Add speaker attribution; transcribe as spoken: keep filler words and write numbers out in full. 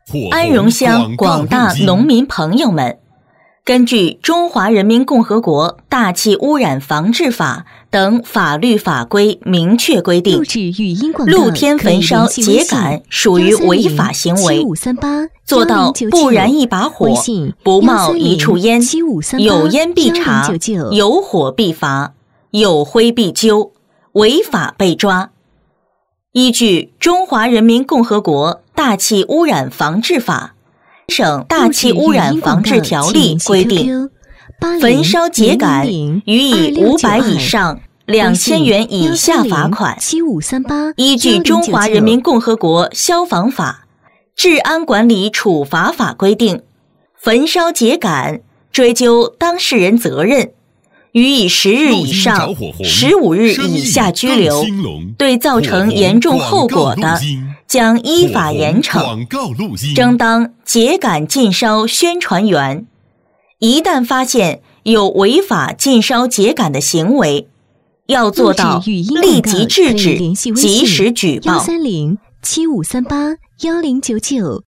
Speaker 1: 安荣乡广大农民朋友们，根据《中华人民共和国大气污染防治法》等法律法规明确规定，露天焚烧秸秆属于违法行为，做到不燃一把火，不冒一处烟，有烟必查，有火必罚，有灰必究，违法被抓。依据《中华人民共和国大气污染防治法》省大气污染防治条例规定，焚烧秸秆予以五百以上两千元以下罚款。依据《中华人民共和国消防法》治安管理处罚法规定，焚烧秸秆追究当事人责任，予以十日以上十五日以下拘留，对造成严重后果的，将依法严惩，争当秸秆禁烧宣传员。一旦发现有违法禁烧秸秆的行为，要做到立即制止，及时举报。
Speaker 2: 幺三零七五三八幺零九九